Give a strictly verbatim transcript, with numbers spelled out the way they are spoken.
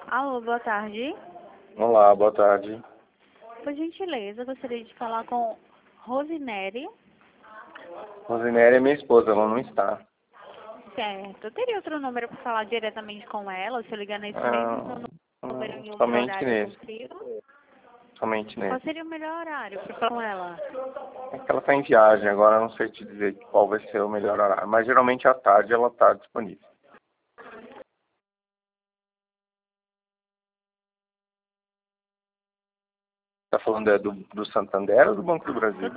Alô, boa tarde. Olá, boa tarde. Por gentileza, gostaria de falar com Rosinere. Rosinere é minha esposa, ela não está. Certo. Teria outro número para falar diretamente com ela, se eu ligar nesse Ah, mesmo número hum, em outro somente horário eu nesse, consigo? somente Qual nesse. seria o melhor horário para falar com ela? É que ela está em viagem, agora eu não sei te dizer qual vai ser o melhor horário, mas geralmente à tarde ela está disponível. Está falando é do, do Santander ou do Banco do Brasil?